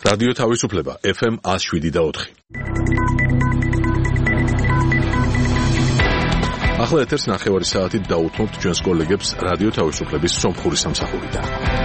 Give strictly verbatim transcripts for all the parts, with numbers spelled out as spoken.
რადიო თავისუფლება ეფ ემ one oh seven და four. ახლა ეთერს ნახევარი საათით დაუთმობთ ჩვენს კოლეგებს რადიო თავისუფლების სომხური სამსახურიდან.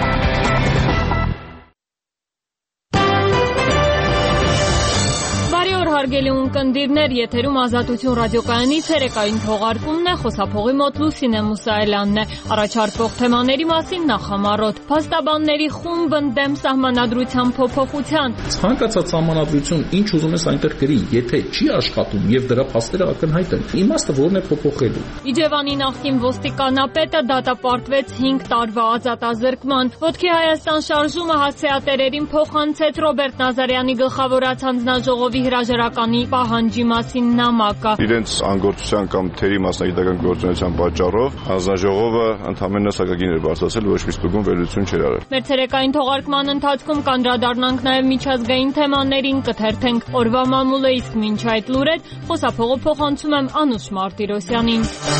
Հարգելի ունկնդիրներ, եթերում ազատություն ռադիոկայանի ցերեկային թողարկումն է, խոսափողի մոտ Լուսինե Մուսայելյանն է. Առաջարկվող թեմաների մասին նախամարոտ. Փաստաբանների խումբն դեմ սահմանադրության փոփոխության. Ցանկացած սահմանադրություն, ինչ ուզում ես այնտեղ գրի, եթե չի աշխատում եւ դրա փաստերը ակնհայտ են, իմաստը որն է փոփոխելու։ Իջևանի նախկին ոստիկանապետը դատապարտվեց հինգ տարվա ազատազրկման. Ոտքի Հայաստան շարժումը հասցեատերերին փոխանցեց Ռոբերտ Նազարյանի գլխավորած հանձնաժողովի հրաժարականի պահանջի մասին նամակը. Իրենց անգործության կամ թերի մասնագիտական գործունեության պատճառով հանձնաժողովը ընդհանրապես սակագին էր բարձրացել, ոչ մի ստուգում վերլուծություն չէր արել։ Մեր ցերեկային թողարկման ընթացքում կանդրադառնանք նաև միջազգային թեմաներին, կթերթենք օրվա մամուլը, իսկ մինչ այդ լուրեր խոսափողը փոխանցում եմ Անուշ Մարտիրոսյանին։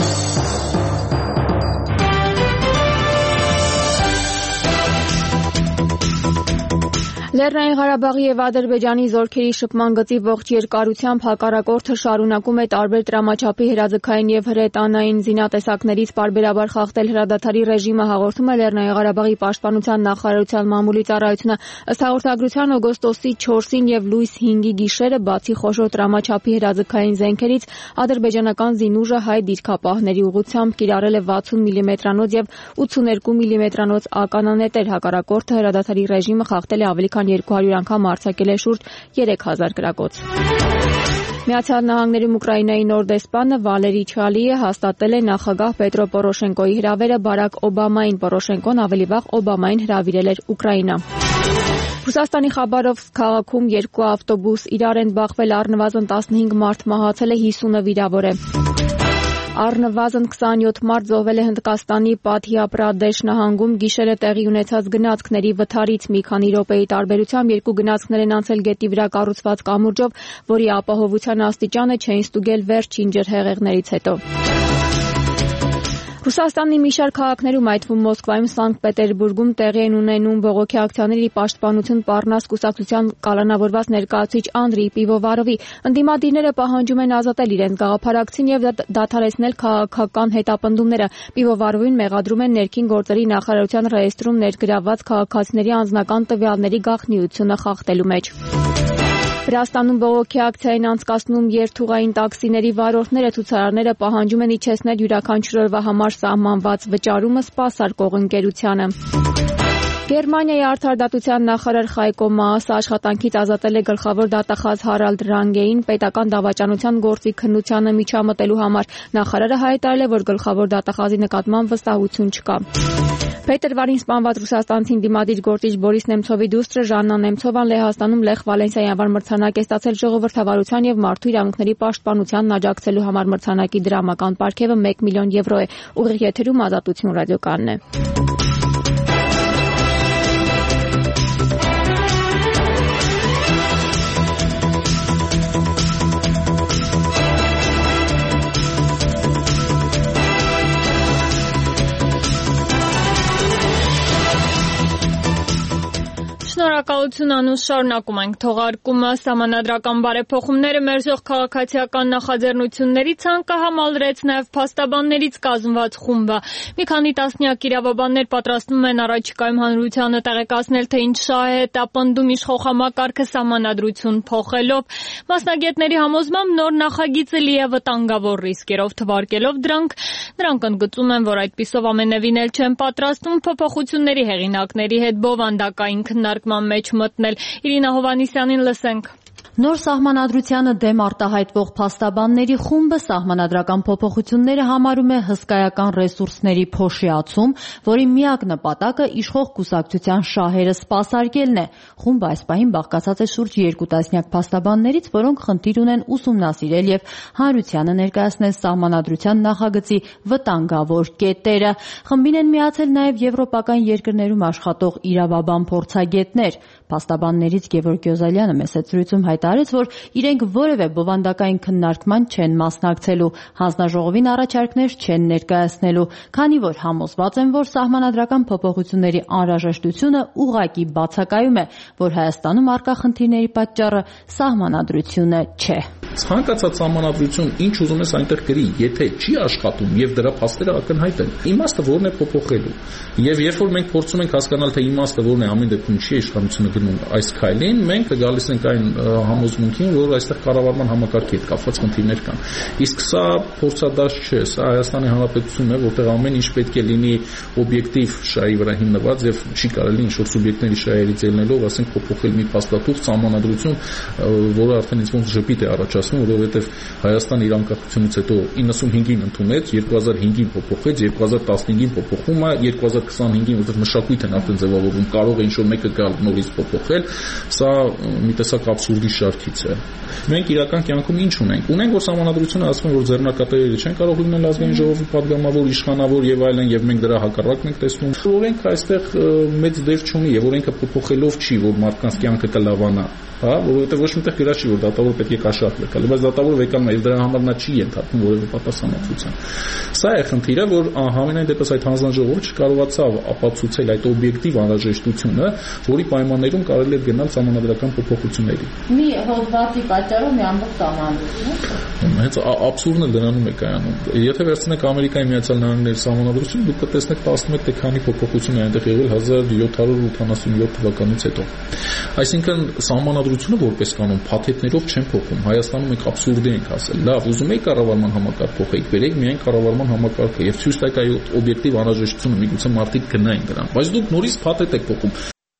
Լեռնային Ղարաբաղի եւ Ադրբեջանի զորքերի շփման գծի ողջ երկարությամբ հակառակորդը շարունակում է տարբեր տրամաչափի հրաձգային եւ հրետանային զինատեսակներից պարբերաբար խախտել հրադադարի ռեժիմը, հաղորդում է Լեռնային Ղարաբաղի պաշտպանության նախարարության մամուլի ծառայությունը։ Ըստ հաղորդագրության օգոստոսի չորսին եւ լույս հինգի գիշերը բացի խոշոր տրամաչափի հրաձգային զենքերից ադրբեջանական զինուժը հայ դիրքապահների ուղղությամբ կիրառել է վաթսուն միլիմետրանոց եւ ութսուներկու միլիմետրանոց ականանետեր։ Հակառակորդը հրադադարի ռեժիմը խախտել է ավելի քան երկու հարյուր անգամ արձակել է շուրջ երեք հազար գրակոց։ Միացյալ Նահանգներում Ուկրաինայի նոր դեսպանը Վալերի Չալիը հաստատել է նախագահ Պետրո Պորոշենկոյի հրավերը Բարակ Օբամային։ Պորոշենկոն ավելի վաղ Օբամային հրավիրել էր Ուկրաինա։ Ռուսաստանի Խաբարովսկ քաղաքում երկու ավտոբուս իրար են բախվել, առնվազն տասնհինգ մարդ մահացել է, հիսունը վիրավոր է։ Առնվազն քսանյոթ մարդ զոհվել է Հնդկաստանի Պատհիա Պրադեշ նահանգում գիշերը տեղի ունեցած գնացքների վթարից։ Մի քանի րոպեի տարբերությամբ երկու գնացքներ են անցել գետի վրա կառուցված կամուրջով, որի ապահովության աստիճանը չէին ստուգել վերջին ջրհեղեղներից հետո։ Ռուսաստանի մի շարք քաղաքներում, այդ թվում Մոսկվայում, Սանկտ Պետերբուրգում տեղի են ունենում բողոքի ակցիաների պաշտպանություն Պառնաս կուսակցության կալանավորված ներկայացուցիչ Անդրեյ Պիվովարովի։ Ընդդիմադիրները պահանջում են ազատել իրենց գաղափարակցին եւ դադարեցնել քաղաքական հետապնդումները։ Պիվովարովին մեղադրում են ներքին գործերի նախարարության ռեեստրում ներգրավված քաղաքացիների անձնական տվյալների գաղտնիությունը խախտելու մեջ։ Վրաստանում բողոքի ակցիային անցկացնում երթուղային տաքսիների վարորդները, ցուցարարները պահանջում են իջեցնել յուրաքանչյուր օրվա համար սահմանված վճարումը սպասարկող ընկերությանը։ Գերմանիայի արդարադատության նախարար Խայկո Մաասը աշխատանքից ազատել է գլխավոր դատախազ Հարալդ Ռանգեին պետական դավաճանության գործի քննությանը միջամտելու համար։ Նախարարը հայտարարել է, որ գլխավոր դատախազի նկատմամբ վստահություն չկա։ Փետրվարին սպանված ռուսաստանցի ընդդիմադիր գործիչ Բորիս Նեմցովի դուստրը Ժաննա Նեմցովան Լեհաստանում Լեխ Վալենսիայի անվան մրցանակ է ստացել ժողովրդավարության եւ մարդու իրավունքների պաշտպանությանն աջակցելու համար։ Մրցանակի դրամական պարգևը մեկ միլիոն եվրո է։ Ուղիղ եթերում Ազատություն ռադիոկայանն է։ Շնորհակալություն Անուշ, շարունակում ենք թողարկումը։ Սահմանադրական բարեփոխումները մերժող քաղաքացիական նախաձեռնությունների ցանկը համալրեց նաև փաստաբաններից կազմված խումբը։ Մի քանի տասնյակ իրավաբաններ պատրաստվում են առաջիկայում հանրությանը տեղեկացնել, թե ինչ շահ է հետապնդում իշխող համակարգը սահմանադրություն փոխելով։ Մասնագետների համոզմամբ նոր նախագիծը լի է վտանգավոր ռիսկերով, թվարկելով դրանք, նրանք ընդգծում են, որ այդպիսով ամենևին էլ չեն պատրաստվում փոփոխությունների հեղինակների հետ բովանդակային քննարկման մեջ մտնել։ Իրինա Հովանիսյանին լսենք։ Նոր սահմանադրությանը դեմ արտահայտվող փաստաբանների խումբը սահմանադրական փոփոխությունները համարում է հսկայական ռեսուրսների փոշիացում, որի միակ նպատակը իշխող կուսակցության շահերը սպասարկելն է։ Խումբը այս պահին բաղկացած է շուրջ երկու տասնյակ փաստաբաններից, որոնք խնդիր ունեն ուսումնասիրել եւ հանրությանը ներկայացնել սահմանադրության նախագծի վտանգավոր կետերը։ Խմբին են միացել նաեւ եվրոպական երկրներում աշխատող իրավաբան փորձագետներ։ Փաստաբաններից Գևորգ Գյոզալյանը մեծ զրույցում հայտարարեց, որ իրենք որևէ բովանդակային քննարկման չեն մասնակցելու, հանձնաժողովին առաջարկներ չեն ներկայացնելու, քանի որ համոզված են, որ սահմանադրական փոփոխությունների անհրաժեշտությունը ուղղակի բացակայում է, որ Հայաստանում առկա խնդիրների պատճառը սահմանադրությունը չէ։ Ցանկացած սահմանադրություն, ինչ ուզում ես այնտեղ գրի, եթե չի աշխատում եւ դրա փաստերը ակնհայտ են, իմաստը որն է փոփոխելու։ Եվ երբ որ մենք փորձում ենք հասկանալ, թե իմաստը որն է, ամեն դեպքում չի իշխանությունը գնում այս քայլին, մենք գալիս ենք այն համոզմունքին, որ այստեղ կառավարման համակարգի հետ կապված խնդիրներ կան։ Իսկ սա փորձադաշտ չէ, սա Հայաստանի Հանրապետությունն է, որտեղ ամեն ինչ պետք է լինի օբյեկտիվ շահի վրա հիմնված եւ չի կարելի ինչ-որ սուբյեկտների շահերից ելնելով, ասենք, փոփոխել մի փաստաթուղթ, սահմանադրություն, որը արդեն ինձ ոնց ժպիտ է առաջացնում, որովհետեւ Հայաստանը իր անկախությունից հետո իննսունհինգին ընդունեց, երկու հազար հինգին փոփոխեց, երկու հազար տասնհինգին փոփոխում է, երկու հազար քսանհինգին, որտեղ մշակույթ են արդեն ձևավորվում, կարող է ինչ-որ մեկը գալ նորից փոփոխել, սա մի տեսակ աբսուրդի շարքից է։ Մենք իրական կյանքում ինչ ունենք։ Ունենք, որ սահմանադրությունը ասում է, որ ձեռնակատարները չեն կարող լինել ազգային ժողովի падգամավոր, իշխանավոր եւ այլն, եւ մենք դրա հակառակն ենք տեսնում։ Օրենքը այստեղ մեծ դեր չունի եւ օրենքը փոփոխելով չի, որ մարդկանց կյանքը կլավանա, հա, որովհետեւ ոչ միտեղ գրած չի, որ դատավոր պետք է կաշառք լքել, բայց դատավորը վեկանում է եւ դրա համար նա չի ենթարկվում որևէ պատասխանատվության։ Սա է խնդիրը, որ համենայն դեպս այդ հանձնաժողովը չկարողացավ ապացուցել այդ օբյեկտիվ անհրաժեշտությունը, որի պայմաններում կարելի է գնալ սահմանադրական փոփոխությունների։ Մի հոդվածի պատճառով մի ամբողջ սահմանադրություն։ Հենց աբսուրդն էլ դրանում է կայանում։ Եթե վերցնեք Ամերիկայի Միացյալ Նահանգների սահմանադրությունը, դուք կտեսնեք տասնմեկ թե քանի փոփոխություն է այնտեղ եղել հազար յոթ հարյուր ութանասունյոթ թվականից հետո։ Այսինքն սահմանադրությունը որպես կանոն փաթեթներով չեն փոխում։ Հայաստանում մենք աբսուրդի ենք ասել։ Լավ, ուզում եք կառավարման համակարգ փոխեք, բերեք միայն կառավարման համակարգը եւ ցույց տեք այ օբյեկտիվ անհրաժեշտությունը, միգուցե մարդիկ գնային դրան, բայց դուք նորից փաթեթ եք փոխում։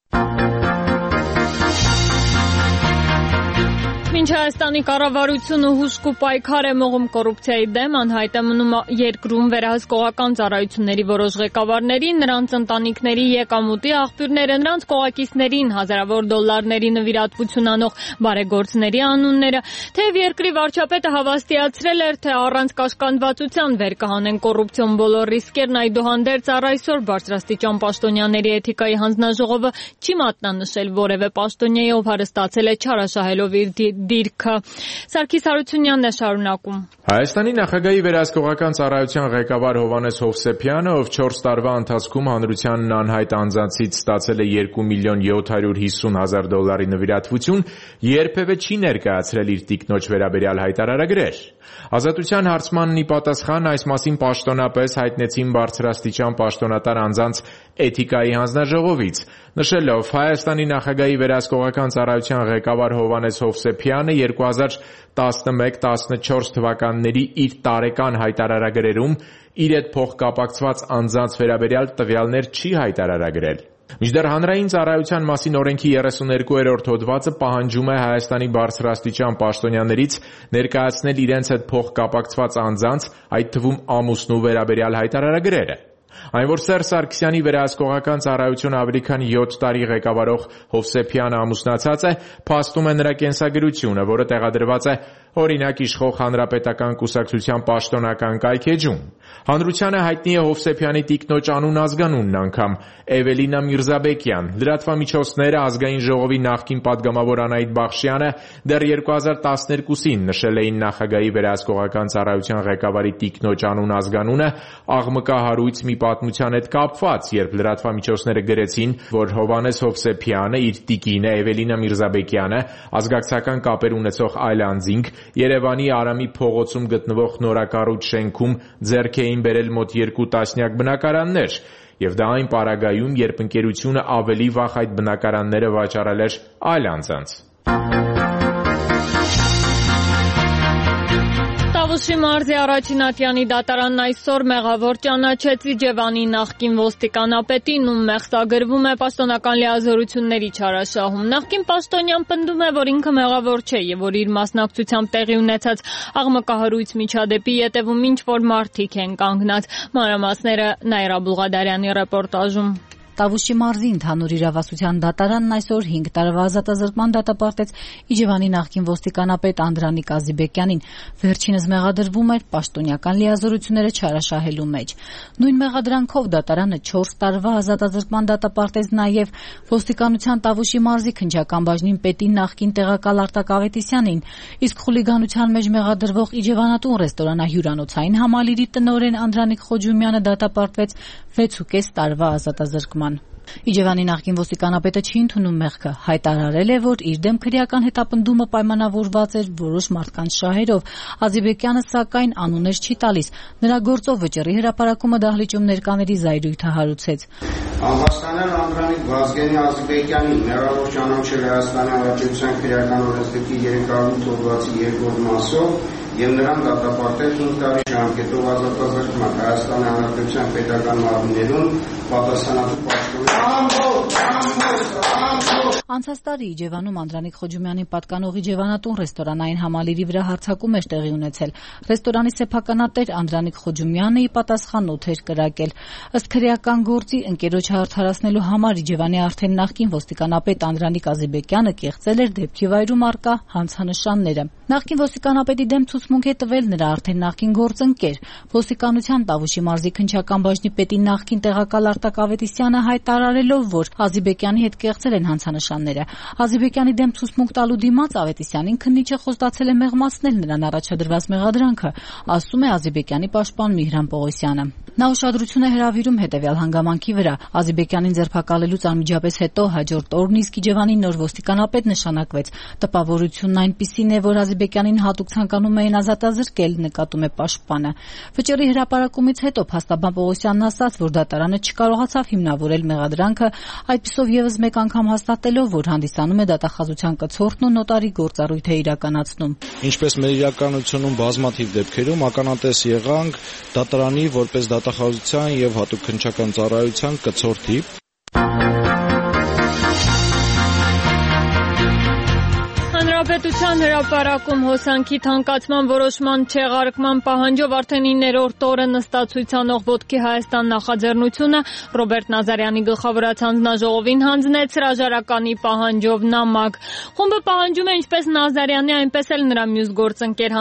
Մինչ Հայաստանի կառավարությունը հուժկու պայքար է մղում կոռուպցիայի դեմ, անհայտ է մնում երկրում վերահսկողական ծառայությունների որոշ ղեկավարների, նրանց ընտանիքների եկամուտի աղբյուրները, նրանց կողակիցներին հազարավոր դոլարների նվիրատվություն անող բարեգործների անունները, թեև երկրի վարչապետը հավաստիացրել էր, թե առանց կաշկանդվածության վեր կհանեն կոռուպցիոն բոլոր ռիսկերն, այդուհանդերձ առ այսօր բարձրաստիճան պաշտոնյաների էթիկայի հանձնաժողովը չի մատնանշել որևէ պաշտոնյայի, ով հարստացել է չարաշահելով իր դիրքը։ Սարգիս Հարությունյանն է շարունակում։ Հայաստանի նախագահի վերահսկողական ծառայության ղեկավար Հովհաննես Հովսեփյանը, ով չորս տարվա ընթացքում հանրությանն անհայտ անձանցից ստացել է երկու միլիոն յոթ հարյուր հիսուն հազար դոլարի նվիրատվություն, երբևէ չի ներկայացրել իր տիկնոջ վերաբերյալ հայտարարագրեր։ Ազատության հարցմանն ի պատասխան այս մասին պաշտոնապես հայտնեցին բարձրաստիճան պաշտոնատար անձանց էթիկայի հանձնաժողովից, նշելով Հայաստանի նախագահի վերահսկողական ծառայության ղեկավար Հովհաննես Հովսեփյանը երկու հազար տասնմեկ տասնչորս թվականների իր տարեկան հայտարարագրերում իր հետ փոխկապակցված անձանց վերաբերյալ տվյալներ չի հայտարարագրել։ Մինչդեռ հանրային ծառայության մասին օրենքի երեսուներկուերորդ հոդվածը պահանջում է Հայաստանի բարձրաստիճան պաշտոնյաներից ներկայացնել իրենց հետ փոխկապակցված անձանց, այդ թվում ամուսնու վերաբերյալ հայտարարագրերը։ Այն, որ Սերժ Սարգսյանի վերահսկողական ծառայությունը ավելի քան յոթ տարի ղեկավարող Հովսեփյանը ամուսնացած է, փաստում է նրա կենսագրությունը, որը տեղադրված է օրինակ իշխող հանրապետական կուսակցության պաշտոնական կայքեջում։ Հանրությանը հայտնի է Հովսեփյանի տիկնոջ անուն ազգանունն անգամ՝ Էվելինա Միրզաբեկյան։ Լրատվամիջոցները ազգային ժողովի նախկին падգամավոր Անահիտ Բախշյանը դեռ երկու հազար տասներկուսին նշել էին նախագահի վերահսկողական ծառայության ղեկավարի տիկնոջ անուն ազգանունը աղմկահարույց մի պատմության հետ կապված, երբ լրատվամիջոցները գրեցին, որ Հովհաննես Հովսեփյանը իր տիկինը Էվելինա Միրզաբեկյանը ազգակցական կապեր ունեցող այլ անձինք Երևանի Արամի փողոցում գտնվող նորակառույց շենքում ձեռք էին բերել մոտ երկու տասնյակ բնակարաններ, եւ դա այն պարագայում, երբ ընկերությունը ավելի վաղ այդ բնակարանները վաճառել էր այլ անձանց։ Տավուշի մարզի Առաջինատյանի դատարանն այսօր մեղավոր ճանաչեց Իջևանի նախկին ոստիկանապետին, ում մեղսագրվում է պաշտոնական լիազորությունների չարաշահում։ Նախկին պաշտոնյան պնդում է, որ ինքը մեղավոր չէ եւ որ իր մասնակցությամբ տեղի ունեցած աղմկահարույց միջադեպի ետևում ինչ որ մարդիկ են կանգնած։ Մանրամասները Նաիրա Բուլղադարյանի ռեպորտաժում։ Տավուշի մարզի ընդհանուր իրավասության դատարանն այսօր հինգ տարվա ազատազրկման դատապարտեց Իջևանի նախկին ոստիկանապետ Անդրանիկ Ազիբեկյանին։ Վերջինս մեղադրվում էր պաշտոնյական լիազորությունները չարաշահելու մեջ։ Նույն մեղադրանքով դատարանը չորս տարվա ազատազրկման դատապարտեց նաև ոստիկանության Տավուշի մարզի քննչական բաժնին պետի նախկին տեղակալ Արտակ Ավետիսյանին, իսկ խուլիգանության մեջ մեղադրվող Իջևանատուն ռեստորանահյուրանոցային համալիրի տնօրեն Անդրանիկ Խոջումյանը դատապարտվեց վեցուկես տարվա ազատազրկման։ Իջևանի նախկին ոստիկանապետը չի ընդունում մեղքը, հայտարարել է, որ իր դեմ քրեական հետապնդումը պայմանավորված էր որոշ մարդկանց շահերով։ Ազիբեկյանը սակայն անուններ չի տալիս։ Նրա գործով վճռի հրապարակումը դահլիճում ներկաների զայրույթը հարուցեց։ Անվաստանել Անդրանիկ Վազգենի Ազիբեկյանին մեղավոր ճանաչել Հայաստանի Հանրապետության քրեական օրենսգրքի երեք հարյուր ութ հոդվածի երկրորդ մասով եւ նրան դատապարտել հինգ տարի ժամկետով ազատազրկման Հայաստանի Հանրապետության պետական մարմիններում պատասխանատու պաշտոնյա։ Անցած տարի Իջևանում Անդրանիկ Խոջումյանին պատկանող Իջևանատուն ռեստորանային համալիրի վրա հարձակում էր տեղի ունեցել։ Ռեստորանի սեփականատեր Անդրանիկ Խոջումյանը ի պատասխան օդ էր կրակել։ Ըստ քրեական գործի ընկերոջը արդարացնելու համար Իջևանի արդեն նախկին ոստիկանապետ Անդրանիկ Ազիբեկյանը կեղծել էր դեպքի վայրում առկա հանցանշանները։ Նախկին ոստիկանապետի դեմ ցուցմունք է տվել նրա արդեն նախկին գործընկեր։ Ոստիկանության Տավուշի մարզի քննչական բաժնի պետի նախկին տեղակալ Արտակ Ավետիսյանը հայտարարելով, որ Ազիբեկյանի հետ կեղծել են հանցանշանները։ Ազիբեկյանի դեմ ցուցմունք տալու դիմաց Ավետիսյանին քննիչը խոստացել է մեղմացնել նրան առաջադրված մեղադրանքը, ասում է Ազիբեկյանի պաշտպան Միհրան Պողոսյանը։ Նա ուշադրություն է հրավիրում հետևյալ հանգամանքի վրա։ Ազիբեկյանին ձերբակալելուց անմիջապես հետո հաջորդ օրն իսկ Իջևանի նոր ոստիկանապետ նշանակվեց։ Տպավորությունն այնպիսին է, որ Ազիբեկյանին հատուկ ցանկանում էին ազատազրկել, նկատում է պաշտպանը։ Վճռի հրապարակումից հետո փաստաբան Պողոսյանն ասաց, որ դատարանը չկարողացավ հիմնավորել մեղադրանքը, այդպիսով եւս մեկ անգամ հաստատելով, որ հանդիսանում է դատախազության կցորդն ու նոտարի գործառույթ է իրականացնում։ Ինչպես մեր իրականությունում բազմաթիվ դեպքերում ականատես եղանք դատարանի որպես դատախազության եւ հատուկ քննչական ծառայության կցորդի։ Հանրապետության հրապարակում հոսանքի թանկացման որոշման չեղարկման պահանջով արդեն իններորդ օրը նստացույց անող Ոտքի Հայաստան նախաձեռնությունը Ռոբերտ Նազարյանի գլխավորած հանձնաժողովին հանձնեց հրաժարականի պահանջով նամակ։ Խումբը պահանջում է ինչպես Նազարյանի, այնպես էլ նրա մյուս գործընկեր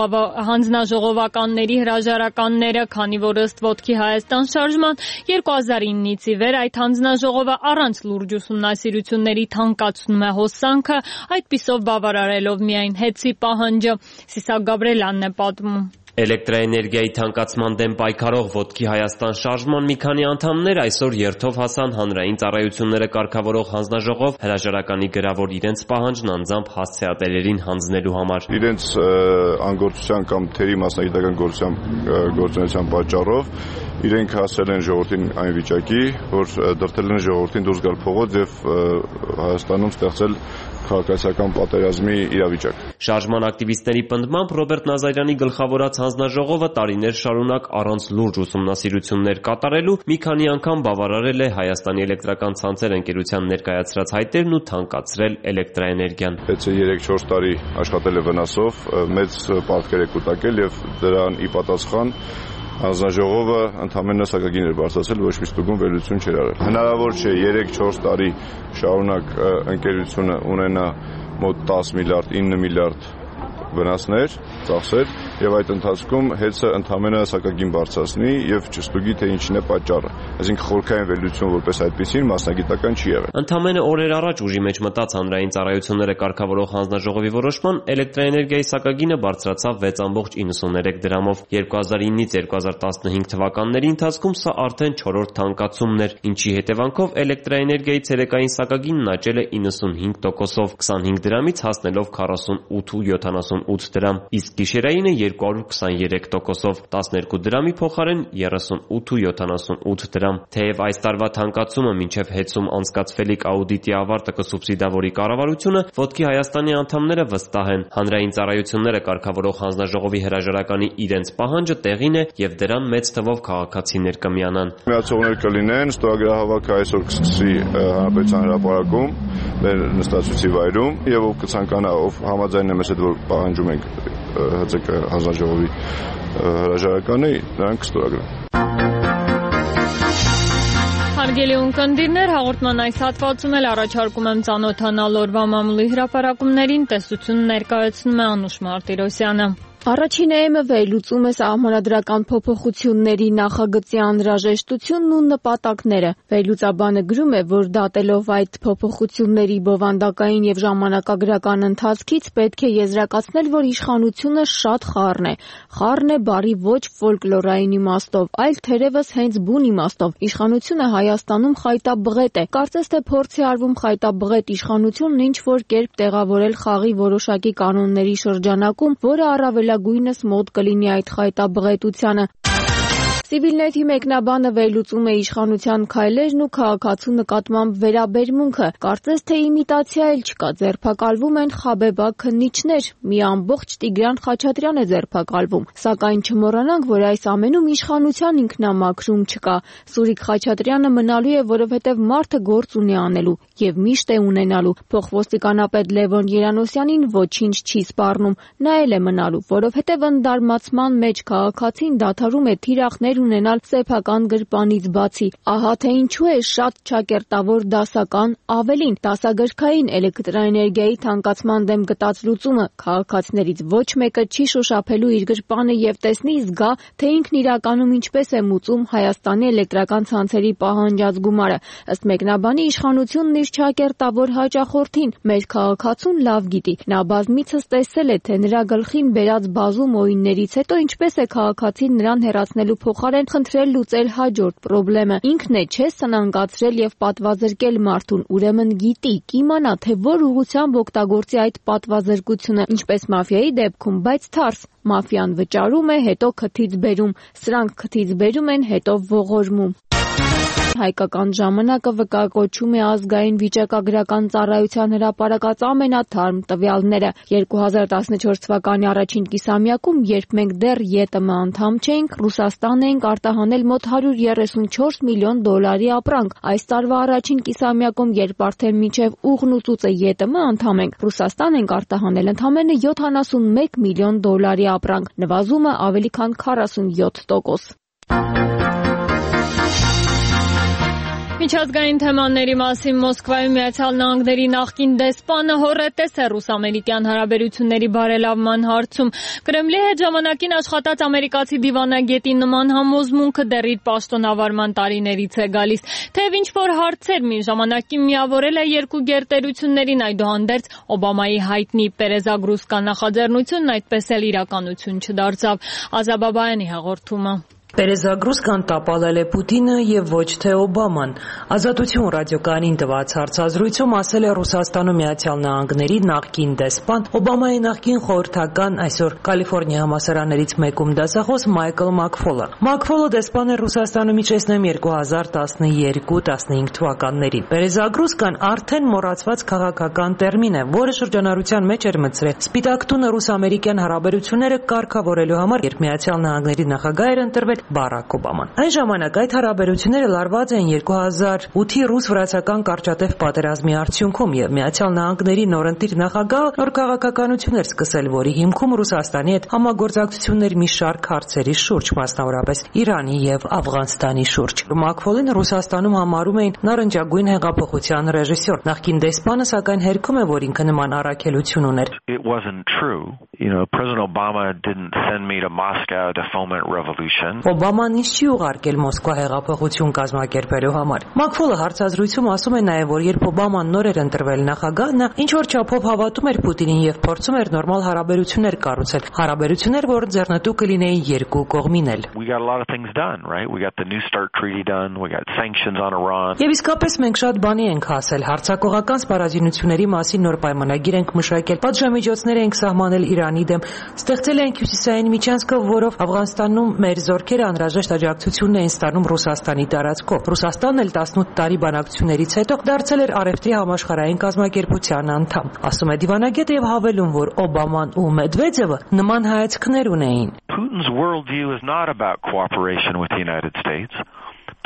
հանձնաժողովականների հրաժարականները, քանի որ ըստ Ոտքի Հայաստան շարժման երկու հազար իննից ի վեր այդ հանձնաժողովը առանց լուրջ ուսումնասիրությունների թանկացնում է հոսանքը, այդպիսով բավարարելով միայն հետցի պահանջը։ Սիսակ Գաբրելյանն է պատմում։ Էլեկտրաէներգիայի թանկացման դեմ պայքարող Ոտքի Հայաստան շարժման մի քանի անդամներ այսօր երթով հասան հանրային ծառայությունները կարգավորող հանձնաժողով հրաժարականի գրավոր իրենց պահանջն անձամբ հասցեատերերին հանձնելու համար։ Իրենց անգործության կամ թերի մասնագիտական գործունեության պատճառով իրենք հասել են ժողովրդին այն վիճակի, որ դրդել են ժողովրդին դուրս գալ փողոց եւ Հայաստանում ստեղծել քաղաքացիական պատերազմի իրավիճակ։ Շարժման ակտիվիստների պնդմամբ Ռոբերտ Նազարյանի գլխավորած հանձնաժողովը տարիներ շարունակ առանց լուրջ ուսումնասիրություններ կատարելու մի քանի անգամ բավարարել է Հայաստանի էլեկտրական ցանցեր ընկերության ներկայացրած հայտերն ու թանկացրել էլեկտրաէներգիան։ Պետք է երեք-չորս տարի աշխատել է վնասով, մեծ պարտքեր է կուտակել եւ դրան ի պատասխան հանձնաժողովը ընդամենը սակագին էր բարձրացել, ոչ մի ստուգում վերլուծություն չէր արել։ Հնարավոր չէ երեք-չորս տարի շարունակ ընկերությունը ունենա մոտ տաս միլիարդ, ինը միլիարդ վնասներ, ծախսեր եւ այդ ընթացքում հեծը ընդամենը սակագին բարձրացնի եւ չստուգի թե ինչն է պատճառը։ Այսինքն խորքային վերլուծություն որպես այդպեսին մասնագիտական չի եղել։ Ընդամենը օրեր առաջ ուժի մեջ մտած հանրային ծառայությունները կարգավորող հանձնաժողովի որոշման էլեկտրաէներգիայի սակագինը բարձրացավ վեց կόμma իննսուններեք դրամով։ երկու հազար իննից երկու հազար տասնհինգ թվականների ընթացքում սա արդեն չորրորդ թանկացումն էր, ինչի հետևանքով էլեկտրաէներգիայի ցերեկային սակագինն աճել է իննսունհինգ տոկոսով, քսանհինգ դրամից հասնելով քառասունութ ու յոթանասունութ դրամ, իսկ գիշերայինը երկու հարյուր քսաներեք տոկոսով, տասներկու դրամի փոխարեն երեսունութ ու յոթանասունութ դրամ։ Թեև այս տարվա թանկացումը մինչև հեծում անցկացվելիք աուդիտի ավարտը կսուբսիդավորի կառավարությունը, Ոտքի Հայաստանի անդամները վստահ են, հանրային ծառայությունները կարգավորող հանձնաժողովի հրաժարականի իրենց պահանջը տեղին է եւ դրան մեծ թվով քաղաքացիներ կմիանան։ Միացողներ կլինեն, ստորագրահավաքը այսօր կսկսի Հանրապետության հրապարակում, մեր նստացույցի վայրում, եւ ով կցանկանա, ով համաձայն է մեզ հետ, որ պահանջում ենք ՀԾԿ հանձնաժողովի հրաժարականը, նրանք կստորագրեն։ Հարգելի ունկնդիրներ, հաղորդման այս հատվածում էլ առաջարկում եմ ծանոթանալ օրվա մամուլի հրապարակումներին, տեսություն ներկայացնում է Անուշ Մարտիրոսյանը։ Առաջին էմը վերլուծում է սահմանադրական փոփոխությունների նախագծի անհրաժեշտությունն ու նպատակները։ Վերլուծաբանը գրում է, որ դատելով այդ փոփոխությունների բովանդակային եւ ժամանակագրական ընթացքից պետք է եզրակացնել, որ իշխանությունը շատ խառն է։ Խառն է բառի ոչ ֆոլկլորային իմաստով, այլ թերևս հենց բուն իմաստով։ Իշխանությունը Հայաստանում խայտաբղետ է։ Կարծես թե փորձի արվում խայտաբղետ իշխանությունն ինչ որ կերպ տեղավորել խաղի որոշակի կանոնների շրջանակում, որը առավել գույնս մոտ կլինի այդ խայտաբղետությանը։ Civilnet-ի մեկնաբանը վերլուծում է իշխանության քայլերն ու քաղաքացու նկատմամբ վերաբերմունքը։ Կարծես թե իմիտացիա էլ չկա, ձերբակալվում են խաբեբա քննիչներ, մի ամբողջ Տիգրան Խաչատրյան է ձերբակալվում։ Սակայն չմոռանանք, որ այս ամենում իշխանության ինքնամաքրում չկա։ Սուրիկ Խաչատրյանը մնալու է, որովհետև մարդը գործ ունի անելու եւ միշտ է ունենալու։ Փոխոստիկանապետ Լևոն Երանոսյանին ոչինչ չի սպառնում, նա էլ է մնալու, որովհետև ընդդարմացման մեջ քաղաքացին դադարում է թիրախներ ունենալ սեփական գրպանից բացի։ Ահա թե ինչու է շատ ճակերտավոր դասական, ավելին դասագրքային էլեկտրաէներգիայի թանկացման դեմ գտած լուծումը։ Քաղաքացիներից ոչ մեկը չի շոշափելու իր գրպանը եւ տեսնի զգա, թե ինքն իրականում ինչպես է մուծում Հայաստանի էլեկտրական ցանցերի պահանջած գումարը։ Ըստ մեկնաբանի իշխանությունն իր ճակերտավոր հաճախորդին մեր քաղաքացուն լավ գիտի։ Նա բազմիցս տեսել է, թե նրա գլխին բերած բազում օիններից հետո ինչպես է քաղաքացին նրան հեռացնելու փոխարեն խնդրել լուծել հաջորդ խնդրեմը։ Ինքն է չէ սնանկացրել եւ պատվազրկել մարդուն, ուրեմն գիտի, կիմանա, թե որ ուղղությամբ օգտագործի այդ պատվազրկությունը, ինչպես մաֆիայի դեպքում, բայց թարս։ Մաֆիան վճարում է, հետո քթից բերում, սրանք քթից բերում են, հետո ողորմում։ Հայկական ժամանակը վկայակոչում է ազգային վիճակագրական ծառայության հրապարակած ամենաթարմ տվյալները։ երկու հազար տասնչորս թվականի առաջին կիսամյակում, երբ մենք դեռ ԵՏՄ անդամ չէինք, Ռուսաստան էինք արտահանել մոտ հարյուր երեսունչորս միլիոն դոլարի ապրանք։ Այս տարվա առաջին կիսամյակում, երբ արդեն մինչև ուղն ու ծուծը ԵՏՄ անդամ ենք, Ռուսաստան ենք արտահանել ընդամենը յոթանասունմեկ միլիոն դոլարի ապրանք, նվազումը ավելի քան քառասունյոթ տոկոս։ Միջազգային թեմաների մասին Մոսկվայում Միացյալ Նահանգների նախկին դեսպանը հոռետես է ռուս-ամերիկյան հարաբերությունների բարելավման հարցում։ Կրեմլի հետ ժամանակին աշխատած ամերիկացի դիվանագետի նման համոզմունքը դեռ իր պաշտոնավարման տարիներից է գալիս։ Թեև ինչ-որ հարցեր մի ժամանակին միավորել է երկու գերտերություններին, այդուհանդերձ Օբամայի հայտնի Պերեզագրուսկա նախաձեռնությունն այդպես էլ իրականություն չդարձավ։ Ազաբաբայանի հաղորդումը։ Պերեզագրուսկան տապալել է Պուտինը եւ ոչ թե Օբաման։ Ազատություն ռադիոկայանին տված հարցազրույցում ասել է Ռուսաստանում Միացյալ Նահանգների նախկին դեսպան, Օբամայի նախկին խորհրդական, այսօր Կալիֆոռնիա համալսարաններից մեկում դասախոս Մայքլ Մակֆոլը։ Մակֆոլը դեսպան էր Ռուսաստանում իջեցնեմ երկու հազար տասներկու տասնհինգ թվականներին։ Պերեզագրուսկան արդեն մոռացված քաղաքական տերմին է, որը շրջանառության մեջ էր մտցրել Սպիտակ տունը ռուս-ամերիկյան հարաբերությունները կարգավորելու համար, երբ Միացյալ Նահանգների նախագահ էր ընտրվել Բարակ Օբաման։ Այն ժամանակ այդ հարաբերությունները լարված էին երկու հազար ութի ռուս-վրացական կարճատև պատերազմի արդյունքում եւ Միացյալ Նահանգների նորընտիր նախագահը նոր քաղաքականություն էր սկսել, որի հիմքում Ռուսաստանի հետ համագործակցություններ մի շարք հարցերի շուրջ, մասնավորապես Իրանի եւ Աֆղանստանի շուրջ։ Մակֆոլին Ռուսաստանում համարում էին նարնջագույն հեղափոխության ռեժիսոր։ Նախկին դեսպանը սակայն հերքում է, որ ինքը նման առաքելություն ուներ։ It wasn't true. You know, President Obama didn't send me to Moscow to foment revolution. Օբաման ինձ չի ուղարկել Մոսկվա հեղափոխություն կազմակերպելու համար։ Մակֆոլը հարցազրույցում ասում է նաև, որ երբ Օբաման նոր էր ընտրվել նախագահ, նա ինչ որ չափով հավատում էր Պուտինին եւ փորձում էր նորմալ հարաբերություններ կառուցել, հարաբերություններ, որ ձեռնտու կլինեին երկու կողմին էլ։ We got a lot of things done, right? We got the New START treaty done, we got sanctions on Iran. Եվ իսկապես մենք շատ բանի ենք հասել, հարձակողական սպառազինությունների մասին նոր պայմանագիր ենք մշակել, պատժամիջոցներ ենք սահմանել Իրանի դեմ, ստեղծել ենք հյուսիսային միջանցքը, որով Աֆղանստանում մեր զորքերը անհրաժեշտ աջակցությունն էին ստանում Ռուսաստանի տարածքով։ Ռուսաստանն էլ տասնութ տարի բանակցություններից հետո դարձել էր Արևտրի համաշխարհային կազմակերպության անդամ։ Ասում է դիվանագետը եւ հավելում, որ Օբաման ու Մեդվեդևը նման հայացքներ ունեին։ Putin's worldview is not about cooperation with the United States.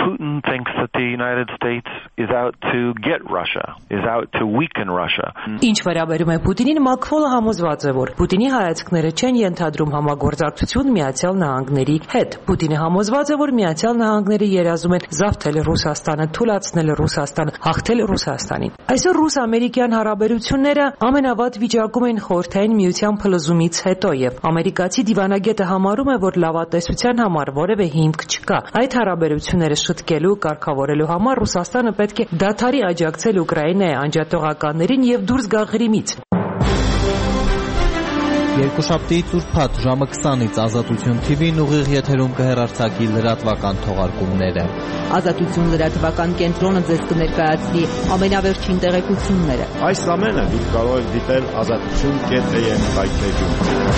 Putin thinks that the United States is out to get Russia, is out to weaken Russia. Ինչ վերաբերում է Պուտինին, Մակֆոլը համոզված է, որ Պուտինի հայացքները չեն ենթադրում համագործակցություն Միացյալ Նահանգների հետ։ Պուտինը համոզված է, որ Միացյալ Նահանգները երազում են զավթել Ռուսաստանը, թուլացնել Ռուսաստանը, հաղթել Ռուսաստանին։ Այսօր ռուս-ամերիկյան հարաբերությունները ամենավատ վիճակում են Խորհրդային Միության փլուզումից հետո եւ ամերիկացի դիվանագետը համարում է, որ լավատեսության համար որևէ հիմք չկա։ Այդ հարաբերությունները շտկելու, կարգավորելու համար Ռուսաստանը պետք է դադարի աջակցել Ուկրաինայի անջատողականներին եւ դուրս գա Ղրիմից։ Երկուշաբթի ծուրփաթ ժամը քսանից Ազատություն թի վին ուղիղ եթերում կհեռարձակի լրատվական թողարկումները։ Ազատություն լրատվական կենտրոնը ձեզ կներկայացնի ամենավերջին տեղեկությունները։ Այս ամենը դուք կարող եք դիտել ազատություն կետ է եմ վայթեջում։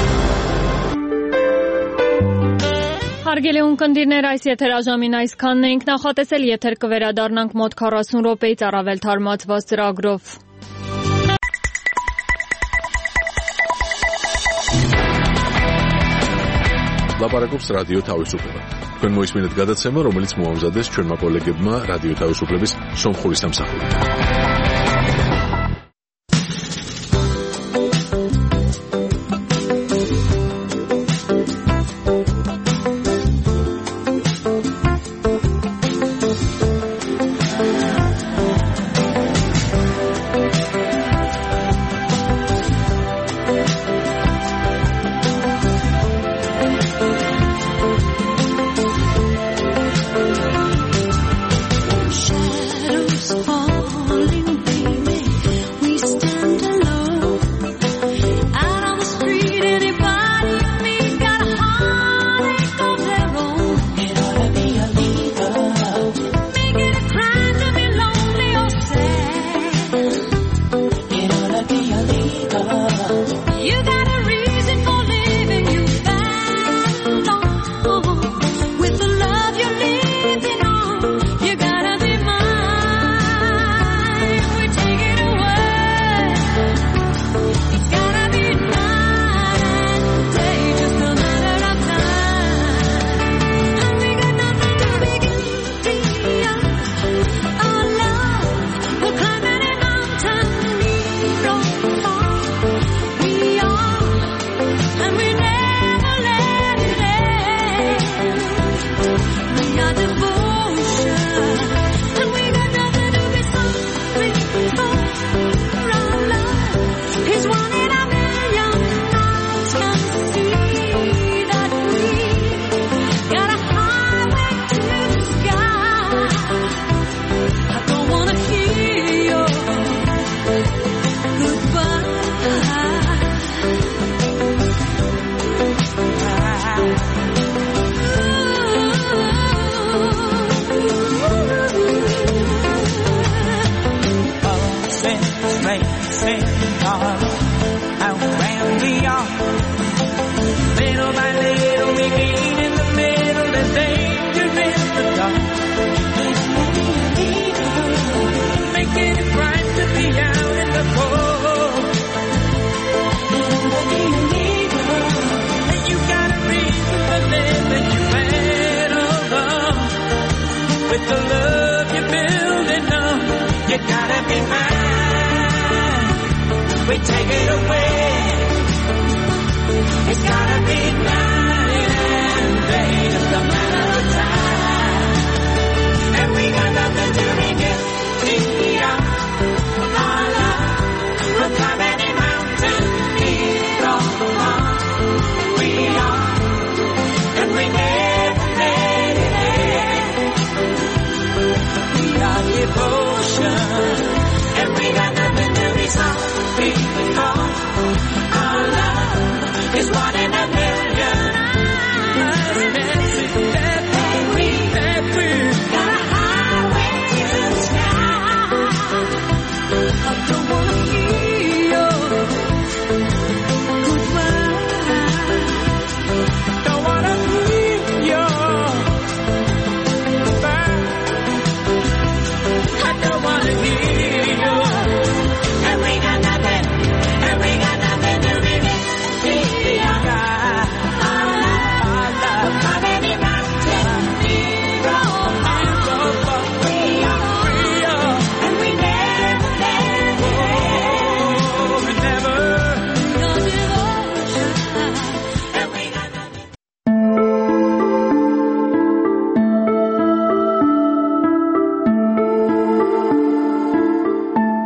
Հարգելի ունկնդիրներ, այս եթերաժամին այսքանն ենք, նախատեսել եթեր կվերադառնանք մոտ քառասուն րոպեից առավել թարմացված ծրագրով։ Լապարակոպս ռադիո თავისუფლება. Თქვენ მოისმინეთ გადაცემა, რომელიც მოამზადეს ჩვენმა კოლეგებმა რადიო თავისუფლების სომხური სამსახურიდან. Is one in a million.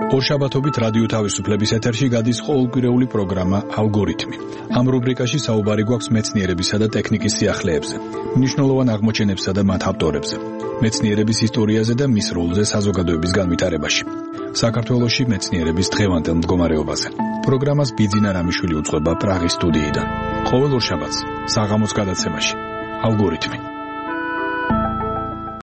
ორშაბათობით რადიო თავისუფლების ეთერში გადის ყოველკვირეული პროგრამა ალგორითმი. ამ რუბრიკაში საუბარი გვაქვს მეცნიერებისა და ტექნიკის სიახლეებზე, მნიშვნელოვან აღმოჩენებსა და მათ ავტორებზე, მეცნიერების ისტორიაზე და მის როლზე საზოგადოების განვითარებაში. საქართველოში მეცნიერების დღევანდელ მდგომარეობაზე. პროგრამას ბიძინა რამიშვილი უძღვება პრაღის სტუდიიდან. ყოველ ორშაბათს საღამოს გადაცემაში ალგორითმი.